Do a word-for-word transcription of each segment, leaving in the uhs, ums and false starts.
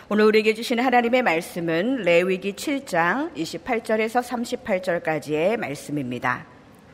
오늘 우리에게 주신 하나님의 말씀은 레위기 칠 장 이십팔 절에서 삼십팔 절까지의 말씀입니다.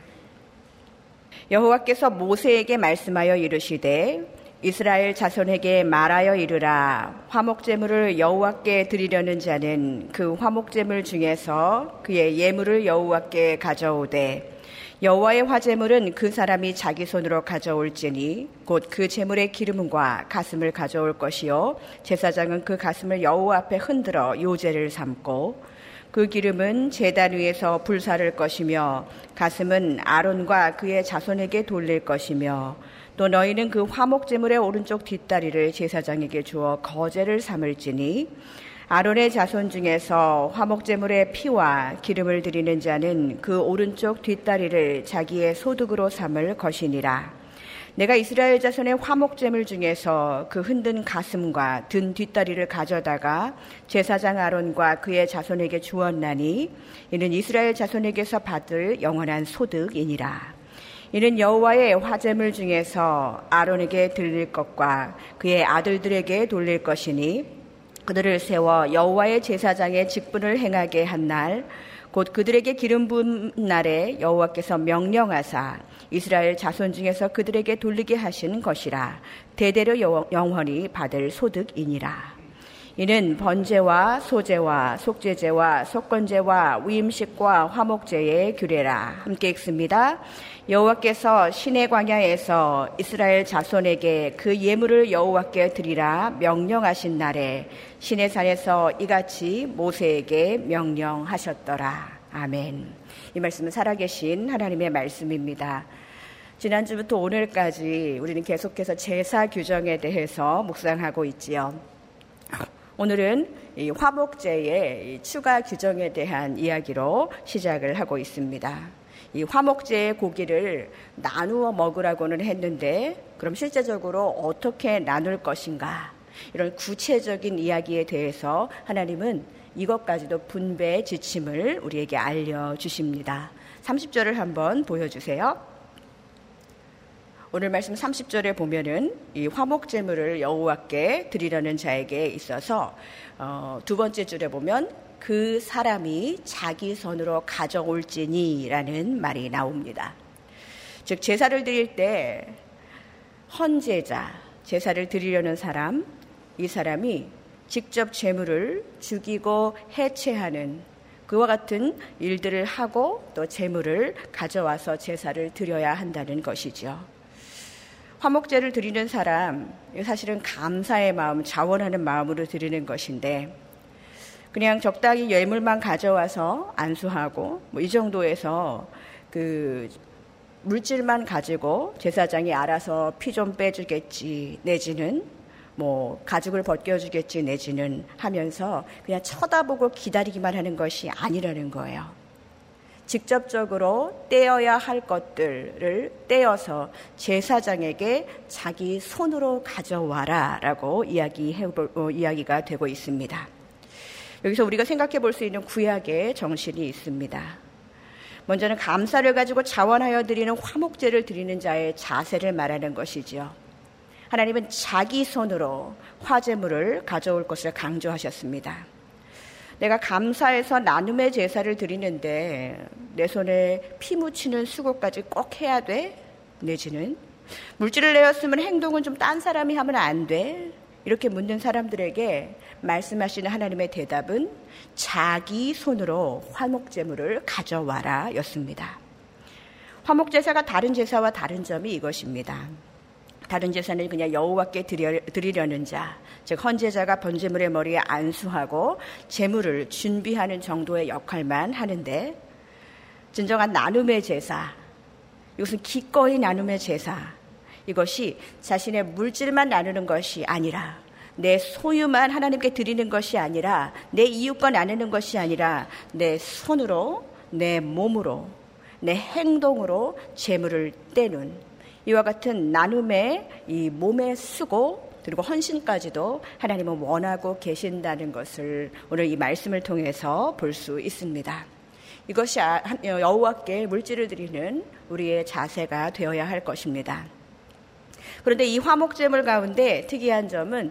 여호와께서 모세에게 말씀하여 이르시되 이스라엘 자손에게 말하여 이르라. 화목제물을 여호와께 드리려는 자는 그 화목제물 중에서 그의 예물을 여호와께 가져오되 여호와의 화제물은 그 사람이 자기 손으로 가져올지니 곧 그 제물의 기름과 가슴을 가져올 것이요 제사장은 그 가슴을 여호와 앞에 흔들어 요제를 삼고 그 기름은 제단 위에서 불사를 것이며 가슴은 아론과 그의 자손에게 돌릴 것이며 또 너희는 그 화목제물의 오른쪽 뒷다리를 제사장에게 주어 거제를 삼을지니 아론의 자손 중에서 화목제물의 피와 기름을 드리는 자는 그 오른쪽 뒷다리를 자기의 소득으로 삼을 것이니라. 내가 이스라엘 자손의 화목제물 중에서 그 흔든 가슴과 든 뒷다리를 가져다가 제사장 아론과 그의 자손에게 주었나니 이는 이스라엘 자손에게서 받을 영원한 소득이니라. 이는 여호와의 화제물 중에서 아론에게 드릴 것과 그의 아들들에게 돌릴 것이니 그들을 세워 여호와의 제사장의 직분을 행하게 한 날 곧 그들에게 기름 부은 날에 여호와께서 명령하사 이스라엘 자손 중에서 그들에게 돌리게 하신 것이라. 대대로 영원히 받을 소득이니라. 이는 번제와 소제와 속죄제와 속건제와 위임식과 화목제의 규례라. 함께 읽습니다. 여호와께서 시내 광야에서 이스라엘 자손에게 그 예물을 여호와께 드리라 명령하신 날에 시내산에서 이같이 모세에게 명령하셨더라. 아멘. 이 말씀은 살아계신 하나님의 말씀입니다. 지난주부터 오늘까지 우리는 계속해서 제사 규정에 대해서 묵상하고 있지요. 오늘은 이 화목제의 추가 규정에 대한 이야기로 시작을 하고 있습니다. 이 화목제의 고기를 나누어 먹으라고는 했는데 그럼 실제적으로 어떻게 나눌 것인가? 이런 구체적인 이야기에 대해서 하나님은 이것까지도 분배의 지침을 우리에게 알려주십니다. 삼십 절을 한번 보여주세요. 오늘 말씀 삼십 절에 보면은 이 화목제물을 여호와께 드리려는 자에게 있어서 어, 두 번째 줄에 보면 그 사람이 자기 손으로 가져올지니라는 말이 나옵니다. 즉 제사를 드릴 때 헌제자, 제사를 드리려는 사람, 이 사람이 직접 제물을 죽이고 해체하는 그와 같은 일들을 하고 또 제물을 가져와서 제사를 드려야 한다는 것이죠. 화목제를 드리는 사람, 사실은 감사의 마음, 자원하는 마음으로 드리는 것인데 그냥 적당히 예물만 가져와서 안수하고 뭐 이 정도에서 그 물질만 가지고 제사장이 알아서 피 좀 빼주겠지 내지는 뭐 가죽을 벗겨주겠지 내지는 하면서 그냥 쳐다보고 기다리기만 하는 것이 아니라는 거예요. 직접적으로 떼어야 할 것들을 떼어서 제사장에게 자기 손으로 가져와라 라고 이야기해, 어, 이야기가 되고 있습니다. 여기서 우리가 생각해 볼 수 있는 구약의 정신이 있습니다. 먼저는 감사를 가지고 자원하여 드리는 화목제를 드리는 자의 자세를 말하는 것이지요. 하나님은 자기 손으로 화제물을 가져올 것을 강조하셨습니다. 내가 감사해서 나눔의 제사를 드리는데 내 손에 피 묻히는 수고까지 꼭 해야 돼? 내지는 물질을 내었으면 행동은 좀 딴 사람이 하면 안 돼? 이렇게 묻는 사람들에게 말씀하시는 하나님의 대답은 자기 손으로 화목제물을 가져와라 였습니다. 화목제사가 다른 제사와 다른 점이 이것입니다. 다른 제사는 그냥 여호와께 드려, 드리려는 자, 즉 헌제자가 번제물의 머리에 안수하고 제물을 준비하는 정도의 역할만 하는데 진정한 나눔의 제사, 이것은 기꺼이 나눔의 제사, 이것이 자신의 물질만 나누는 것이 아니라 내 소유만 하나님께 드리는 것이 아니라 내 이웃과 나누는 것이 아니라 내 손으로, 내 몸으로, 내 행동으로 제물을 떼는 이와 같은 나눔의 이 몸의 수고 그리고 헌신까지도 하나님은 원하고 계신다는 것을 오늘 이 말씀을 통해서 볼 수 있습니다. 이것이 여호와께 물질을 드리는 우리의 자세가 되어야 할 것입니다. 그런데 이 화목제물 가운데 특이한 점은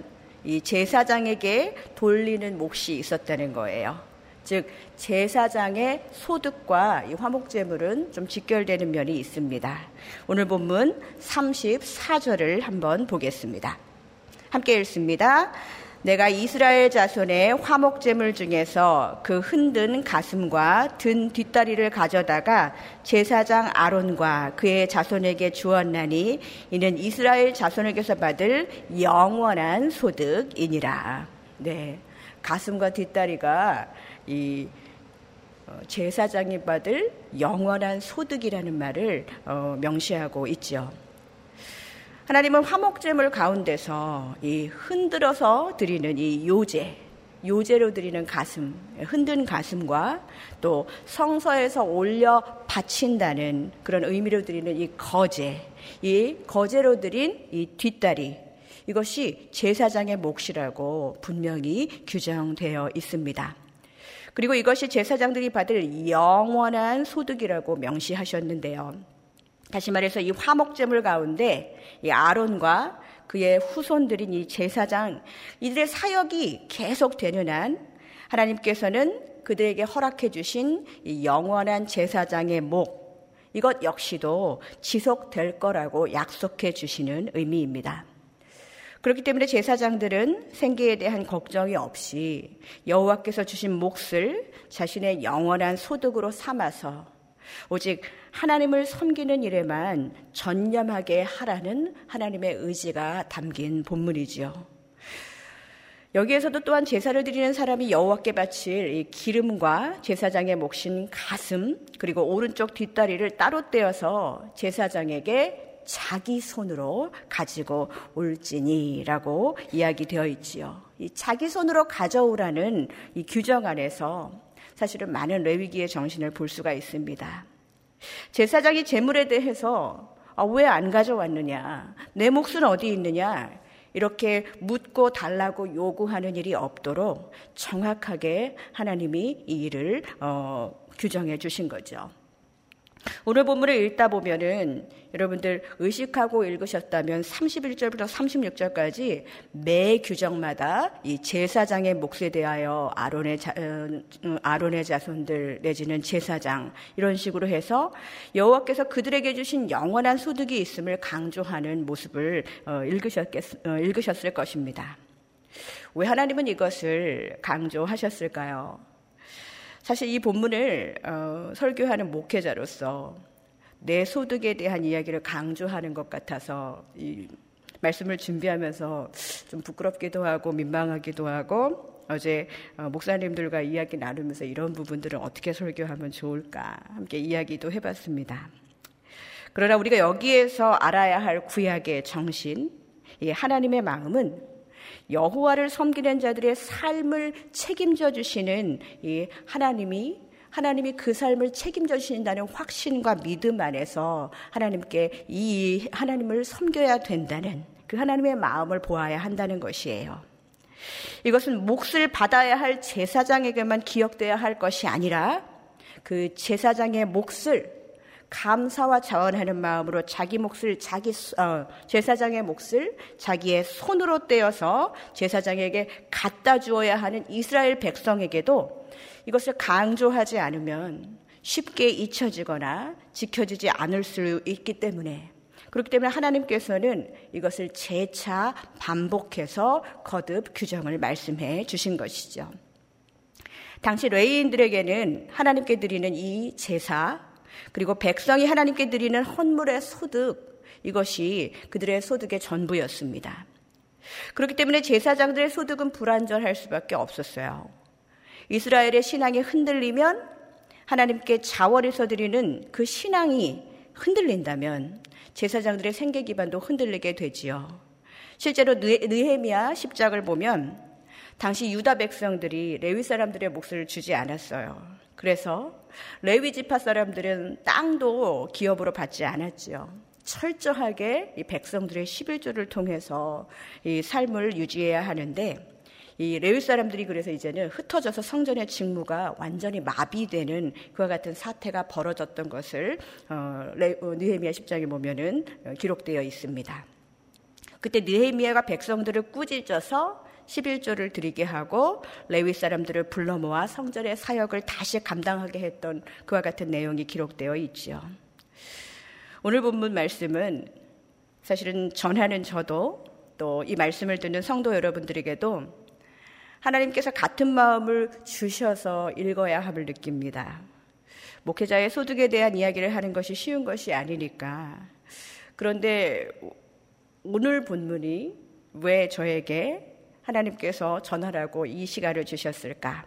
이 제사장에게 돌리는 몫이 있었다는 거예요. 즉 제사장의 소득과 이 화목제물은 좀 직결되는 면이 있습니다. 오늘 본문 삼십사 절을 한번 보겠습니다. 함께 읽습니다. 내가 이스라엘 자손의 화목제물 중에서 그 흔든 가슴과 든 뒷다리를 가져다가 제사장 아론과 그의 자손에게 주었나니 이는 이스라엘 자손에게서 받을 영원한 소득이니라. 네, 가슴과 뒷다리가 이 제사장이 받을 영원한 소득이라는 말을 명시하고 있죠. 하나님은 화목제물 가운데서 이 흔들어서 드리는 이 요제, 요제로 드리는 가슴, 흔든 가슴과 또 성서에서 올려 바친다는 그런 의미로 드리는 이 거제, 이 거제로 드린 이 뒷다리, 이것이 제사장의 몫이라고 분명히 규정되어 있습니다. 그리고 이것이 제사장들이 받을 영원한 소득이라고 명시하셨는데요. 다시 말해서 이 화목제물 가운데 이 아론과 그의 후손들인 이 제사장, 이들의 사역이 계속되는 한 하나님께서는 그들에게 허락해 주신 이 영원한 제사장의 목, 이것 역시도 지속될 거라고 약속해 주시는 의미입니다. 그렇기 때문에 제사장들은 생계에 대한 걱정이 없이 여호와께서 주신 몫을 자신의 영원한 소득으로 삼아서 오직 하나님을 섬기는 일에만 전념하게 하라는 하나님의 의지가 담긴 본문이지요. 여기에서도 또한 제사를 드리는 사람이 여호와께 바칠 이 기름과 제사장의 몫인 가슴 그리고 오른쪽 뒷다리를 따로 떼어서 제사장에게 자기 손으로 가지고 올지니라고 이야기되어 있지요. 이 자기 손으로 가져오라는 이 규정 안에서 사실은 많은 레위기의 정신을 볼 수가 있습니다. 제사장이 제물에 대해서 아, 왜 안 가져왔느냐, 내 몫은 어디 있느냐, 이렇게 묻고 달라고 요구하는 일이 없도록 정확하게 하나님이 이 일을 어, 규정해 주신 거죠. 오늘 본문을 읽다 보면은 여러분들 의식하고 읽으셨다면 삼십일 절부터 삼십육 절까지 매 규정마다 이 제사장의 몫에 대하여 아론의, 자, 아론의 자손들 내지는 제사장 이런 식으로 해서 여호와께서 그들에게 주신 영원한 소득이 있음을 강조하는 모습을 읽으셨겠, 읽으셨을 것입니다. 왜 하나님은 이것을 강조하셨을까요? 사실 이 본문을 어, 설교하는 목회자로서 내 소득에 대한 이야기를 강조하는 것 같아서 이 말씀을 준비하면서 좀 부끄럽기도 하고 민망하기도 하고 어제 어, 목사님들과 이야기 나누면서 이런 부분들은 어떻게 설교하면 좋을까 함께 이야기도 해봤습니다. 그러나 우리가 여기에서 알아야 할 구약의 정신, 이 하나님의 마음은 여호와를 섬기는 자들의 삶을 책임져 주시는 이 하나님이 하나님이 그 삶을 책임져 주신다는 확신과 믿음 안에서 하나님께 이 하나님을 섬겨야 된다는 그 하나님의 마음을 보아야 한다는 것이에요. 이것은 몫을 받아야 할 제사장에게만 기억되어야 할 것이 아니라 그 제사장의 몫을 감사와 자원하는 마음으로 자기 몫을 자기 어, 제사장의 몫을 자기의 손으로 떼어서 제사장에게 갖다 주어야 하는 이스라엘 백성에게도 이것을 강조하지 않으면 쉽게 잊혀지거나 지켜지지 않을 수 있기 때문에 그렇기 때문에 하나님께서는 이것을 재차 반복해서 거듭 규정을 말씀해 주신 것이죠. 당시 레위인들에게는 하나님께 드리는 이 제사 그리고 백성이 하나님께 드리는 헌물의 소득, 이것이 그들의 소득의 전부였습니다. 그렇기 때문에 제사장들의 소득은 불완전할 수밖에 없었어요. 이스라엘의 신앙이 흔들리면 하나님께 자원해서 드리는 그 신앙이 흔들린다면 제사장들의 생계 기반도 흔들리게 되지요. 실제로 느헤미야 십 장을 보면 당시 유다 백성들이 레위 사람들의 몫을 주지 않았어요. 그래서 레위 지파 사람들은 땅도 기업으로 받지 않았지요. 철저하게 이 백성들의 십일조를 통해서 이 삶을 유지해야 하는데 이 레위 사람들이 그래서 이제는 흩어져서 성전의 직무가 완전히 마비되는 그와 같은 사태가 벌어졌던 것을 어, 느헤미야 십 장에 보면은 기록되어 있습니다. 그때 느헤미야가 백성들을 꾸짖어서 십일조를 드리게 하고 레위 사람들을 불러 모아 성전의 사역을 다시 감당하게 했던 그와 같은 내용이 기록되어 있지요. 오늘 본문 말씀은 사실은 전하는 저도 또 이 말씀을 듣는 성도 여러분들에게도 하나님께서 같은 마음을 주셔서 읽어야 함을 느낍니다. 목회자의 소득에 대한 이야기를 하는 것이 쉬운 것이 아니니까. 그런데 오늘 본문이 왜 저에게 하나님께서 전하라고 이 시간을 주셨을까?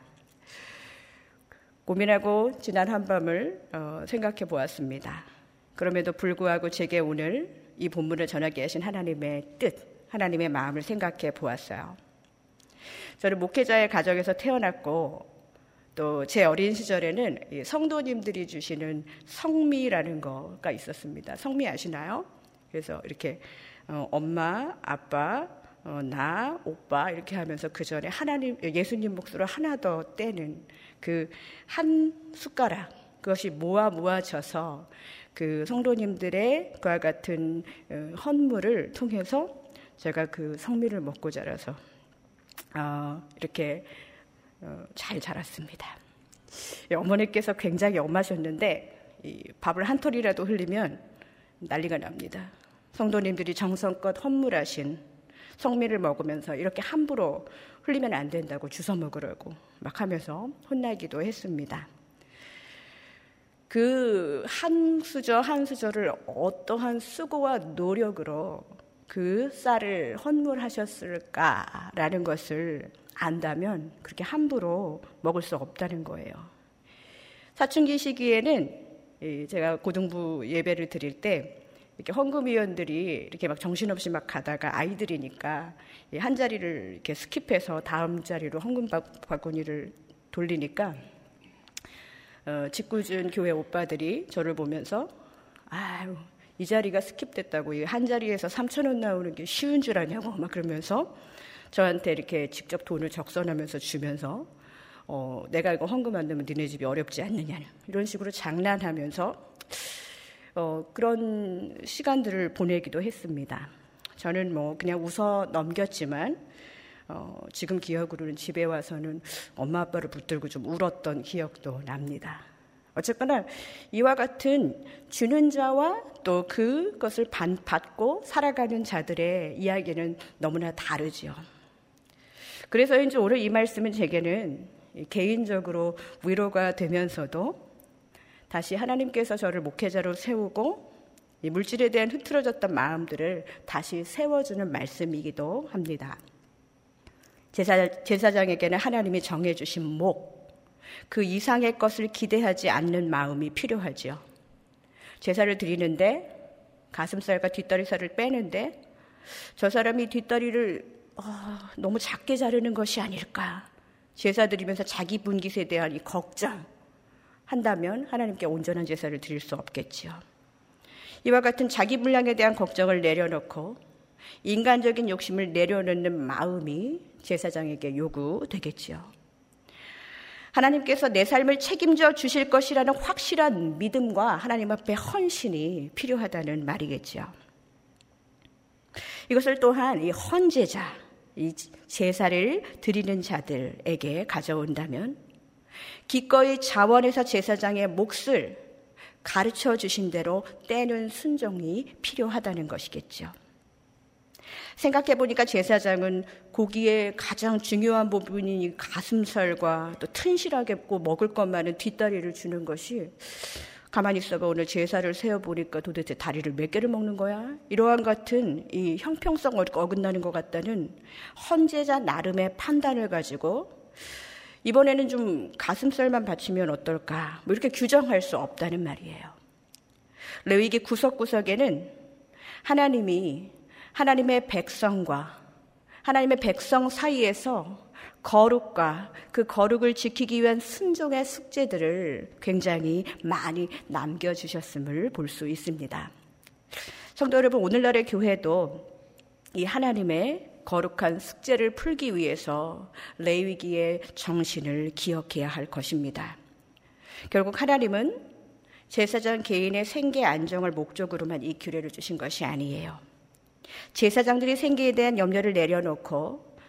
고민하고 지난 한밤을 어, 생각해 보았습니다. 그럼에도 불구하고 제게 오늘 이 본문을 전하게 하신 하나님의 뜻, 하나님의 마음을 생각해 보았어요. 저는 목회자의 가정에서 태어났고 또 제 어린 시절에는 성도님들이 주시는 성미라는 거가 있었습니다. 성미 아시나요? 그래서 이렇게 어, 엄마, 아빠, 어, 나, 오빠 이렇게 하면서 그 전에 하나님, 예수님 몫으로 하나 더 떼는 그 한 숟가락, 그것이 모아 모아져서 그 성도님들의 그와 같은 어, 헌물을 통해서 제가 그 성미를 먹고 자라서 어, 이렇게 어, 잘 자랐습니다. 어머니께서 굉장히 엄하셨는데 이 밥을 한 톨이라도 흘리면 난리가 납니다. 성도님들이 정성껏 헌물하신 성미를 먹으면서 이렇게 함부로 흘리면 안 된다고 주워 먹으라고 막 하면서 혼나기도 했습니다. 그 한 수저 한 수저를 어떠한 수고와 노력으로 그 쌀을 헌물하셨을까라는 것을 안다면 그렇게 함부로 먹을 수 없다는 거예요. 사춘기 시기에는 제가 고등부 예배를 드릴 때 이렇게 헌금위원들이 이렇게 막 정신없이 막 가다가 아이들이니까 한 자리를 이렇게 스킵해서 다음 자리로 헌금 바구니를 돌리니까 어, 직구준 교회 오빠들이 저를 보면서 아유 이 자리가 스킵됐다고 한 자리에서 삼천 원 나오는 게 쉬운 줄 아냐고 막 그러면서 저한테 이렇게 직접 돈을 적선하면서 주면서 어, 내가 이거 헌금 안 내면 니네 집이 어렵지 않느냐 이런 식으로 장난하면서 어, 그런 시간들을 보내기도 했습니다. 저는 뭐 그냥 웃어 넘겼지만 어, 지금 기억으로는 집에 와서는 엄마 아빠를 붙들고 좀 울었던 기억도 납니다. 어쨌거나 이와 같은 주는 자와 또 그것을 받고 살아가는 자들의 이야기는 너무나 다르지요. 그래서인지 오늘 이 말씀은 제게는 개인적으로 위로가 되면서도 다시 하나님께서 저를 목회자로 세우고 이 물질에 대한 흐트러졌던 마음들을 다시 세워주는 말씀이기도 합니다. 제사, 제사장에게는 하나님이 정해주신 목, 그 이상의 것을 기대하지 않는 마음이 필요하죠. 제사를 드리는데 가슴살과 뒷다리살을 빼는데 저 사람이 뒷다리를 어, 너무 작게 자르는 것이 아닐까. 제사 드리면서 자기 분깃에 대한 이 걱정 한다면 하나님께 온전한 제사를 드릴 수 없겠지요. 이와 같은 자기 분량에 대한 걱정을 내려놓고 인간적인 욕심을 내려놓는 마음이 제사장에게 요구되겠지요. 하나님께서 내 삶을 책임져 주실 것이라는 확실한 믿음과 하나님 앞에 헌신이 필요하다는 말이겠지요. 이것을 또한 이 헌제자, 이 제사를 드리는 자들에게 가져온다면 기꺼이 자원해서 제사장의 몫을 가르쳐 주신 대로 떼는 순종이 필요하다는 것이겠죠. 생각해 보니까 제사장은 고기의 가장 중요한 부분인 가슴살과 또 튼실하게 먹을 것 많은 뒷다리를 주는 것이 가만히 있어봐 오늘 제사를 세어보니까 도대체 다리를 몇 개를 먹는 거야? 이러한 같은 이 형평성 어긋나는 것 같다는 헌제자 나름의 판단을 가지고 이번에는 좀 가슴살만 바치면 어떨까? 뭐 이렇게 규정할 수 없다는 말이에요. 레위기 구석구석에는 하나님이 하나님의 백성과 하나님의 백성 사이에서 거룩과 그 거룩을 지키기 위한 순종의 숙제들을 굉장히 많이 남겨주셨음을 볼 수 있습니다. 성도 여러분, 오늘날의 교회도 이 하나님의 거룩한 숙제를 풀기 위해서 레위기의 정신을 기억해야 할 것입니다. 결국 하나님은 제사장 개인의 생계 안정을 목적으로만 이 규례를 주신 것이 아니에요. 제사장들이 생계에 대한 염려를 내려놓고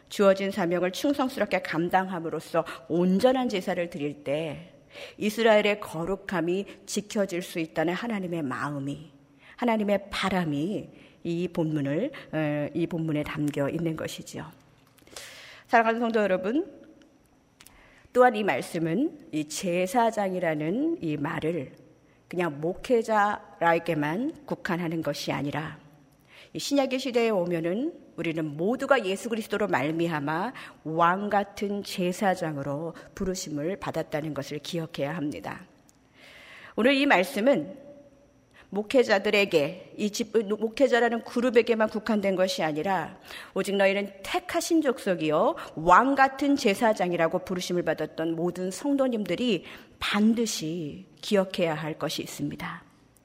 주어진 사명을 충성스럽게 감당함으로써 온전한 제사를 드릴 때 이스라엘의 거룩함이 지켜질 수 있다는 하나님의 마음이, 하나님의 바람이 이 본문을, 이 본문에 담겨 있는 것이죠. 사랑하는 성도 여러분, 또한 이 말씀은 이 제사장이라는 이 말을 그냥 목회자에게만 국한하는 것이 아니라 이 신약의 시대에 오면은 우리는 모두가 예수 그리스도로 말미암아 왕 같은 제사장으로 부르심을 받았다는 것을 기억해야 합니다. 오늘 이 말씀은 목회자들에게, 이 집, 목회자라는 그룹에게만 국한된 것이 아니라 오직 너희는 택하신 족속이요 왕 같은 제사장이라고 부르심을 받았던 모든 성도님들이 반드시 기억해야 할 것이 있습니다.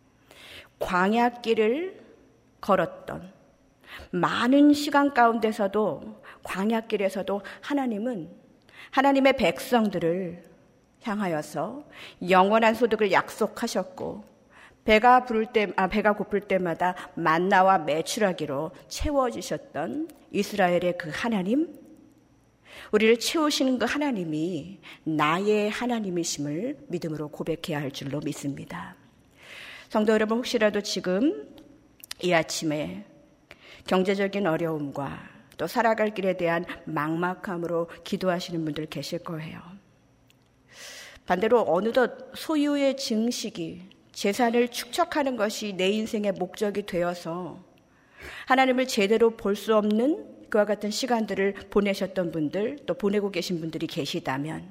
광야길을 걸었던 많은 시간 가운데서도, 광야길에서도 하나님은 하나님의 백성들을 향하여서 영원한 소득을 약속하셨고, 배가 부를 때, 아, 배가 고플 때마다 만나와 메추라기로 채워주셨던 이스라엘의 그 하나님, 우리를 채우시는 그 하나님이 나의 하나님이심을 믿음으로 고백해야 할 줄로 믿습니다. 성도 여러분, 혹시라도 지금 이 아침에 경제적인 어려움과 또 살아갈 길에 대한 막막함으로 기도하시는 분들 계실 거예요. 반대로 어느덧 소유의 증식이, 재산을 축적하는 것이 내 인생의 목적이 되어서 하나님을 제대로 볼 수 없는 그와 같은 시간들을 보내셨던 분들, 또 보내고 계신 분들이 계시다면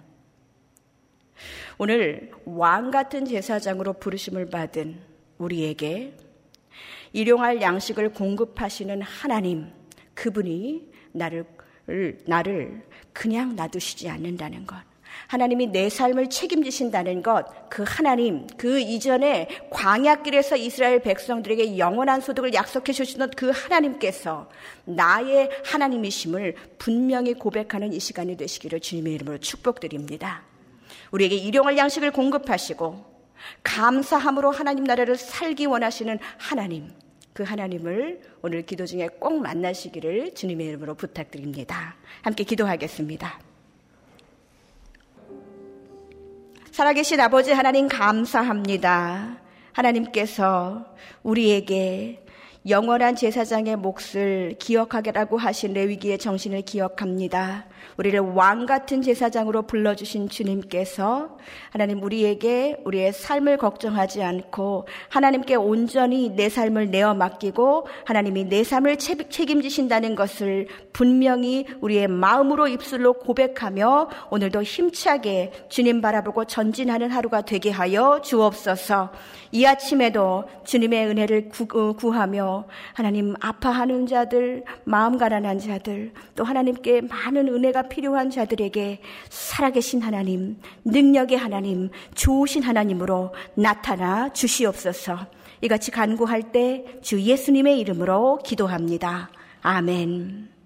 오늘 왕 같은 제사장으로 부르심을 받은 우리에게 일용할 양식을 공급하시는 하나님, 그분이 나를, 나를 그냥 놔두시지 않는다는 것, 하나님이 내 삶을 책임지신다는 것, 그 하나님, 그 이전에 광야길에서 이스라엘 백성들에게 영원한 소득을 약속해 주시던 그 하나님께서 나의 하나님이심을 분명히 고백하는 이 시간이 되시기를 주님의 이름으로 축복드립니다. 우리에게 일용할 양식을 공급하시고 감사함으로 하나님 나라를 살기 원하시는 하나님, 그 하나님을 오늘 기도 중에 꼭 만나시기를 주님의 이름으로 부탁드립니다. 함께 기도하겠습니다. 살아계신 아버지 하나님, 감사합니다. 하나님께서 우리에게 영원한 제사장의 몫을 기억하게라고 하신 레위기의 정신을 기억합니다. 우리를 왕 같은 제사장으로 불러주신 주님께서 하나님, 우리에게 우리의 삶을 걱정하지 않고 하나님께 온전히 내 삶을 내어 맡기고 하나님이 내 삶을 책임지신다는 것을 분명히 우리의 마음으로 입술로 고백하며 오늘도 힘차게 주님 바라보고 전진하는 하루가 되게 하여 주옵소서. 이 아침에도 주님의 은혜를 구하며 하나님, 아파하는 자들, 마음 가난한 자들, 또 하나님께 많은 은혜가 필요한 자들에게 살아계신 하나님, 능력의 하나님, 좋으신 하나님으로 나타나 주시옵소서. 이같이 간구할 때 주 예수님의 이름으로 기도합니다. 아멘.